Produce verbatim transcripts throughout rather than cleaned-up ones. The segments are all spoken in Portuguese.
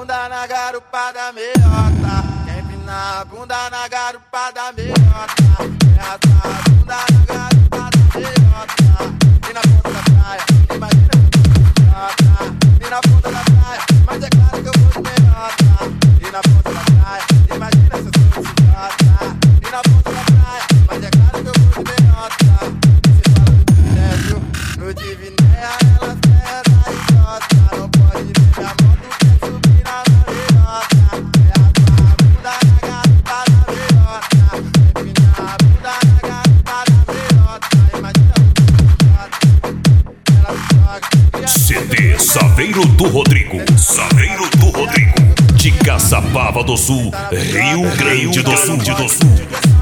bunda na garupa da meiota. Quer empinar a bunda na garupa da meiota. Quer raspar a bunda na garupa da meiota. E na ponta da praia, imagina que meiota. E na ponta da praia, mas é claro que eu vou de meiota. E na ponta da praia, imagina se eu sou esse idiota. E na ponta da praia, mas é claro que eu vou de meiota. Se fala do privilégio, no Divinéia elas querem a idiota. Não pode ver minha moto, quer subir na meiota. É raspar a bunda na garupa da meiota. Empinar a bunda na garupa da meiota. Imagina ela se joga. C D Saveiro do Rodrigo, Saveiro do Rodrigo, de Caçapava do Sul, Rio Grande do Sul, de do Sul.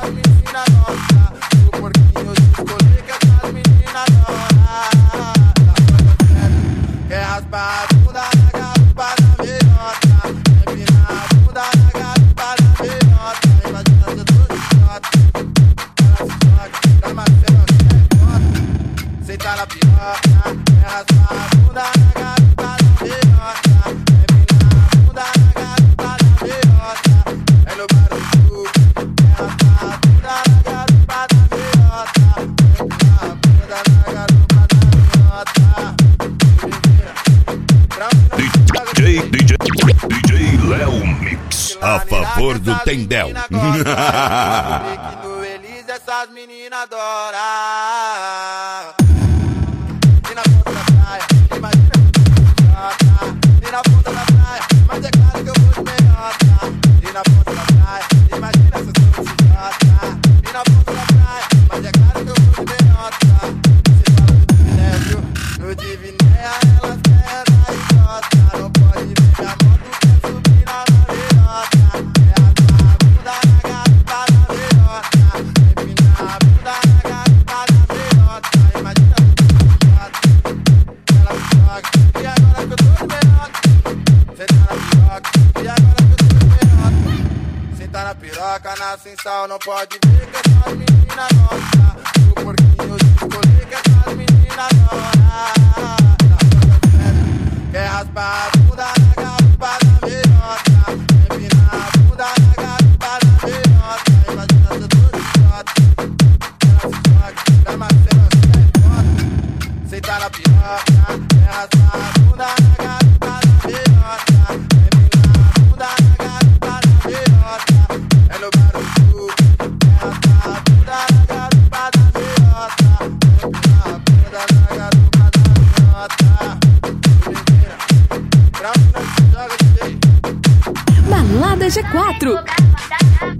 Quer raspar a bunda na garupa da meiota. Empinar a bunda na garupa da meiota. Imagina se eu tô de idiota. Ela se joga, pra Marcela se é senta na piroca. Quer raspar a bunda na garupa da meiota. Empinar a bunda na garupa da meiota. É no bar do sul. Quer raspar a bunda na garupa da meiota. Empinar a bunda na garupa da meiota. D J, D J, D J Léo Mix, a favor do Tendel. No Elis essas meninas adoram. E na ponta da praia, imagina que idiota. E na ponta da praia, mas é claro que eu vou de meiota. E na ponta da praia, imagina se eu sou esse idiota. E na ponta da praia, mas é claro que eu vou de meiota. Você fala do privilégio, no Divinéia elas querem a idiota. Não pode ver minha moto, quer subir na meiota. É raspar a bunda na garupa da meiota. Empinar a bunda na garupa da meiota. Imagina que idiota. Ela se joga, e agora que eu tô de meiota. Senta na piroca, e agora que eu tô de meiota. Senta na piroca, nasce em sal, não pode ver que essas meninas gostam. O porquinho de escolher que essas meninas adoram. Quer raspar a bunda na garupa da meiota. Empinar a bunda na garupa da meiota. Imagina se eu tô de idiota. Ela se joga, pra Marcela se é senta na piroca. Quer raspar a bunda na garupa da meiota. Empinar a bunda na garupa da meiota. É no bar do sul. Quer raspar a bunda na garupa da meiota. Empinar a bunda na garupa da meiota. Balada G quatro.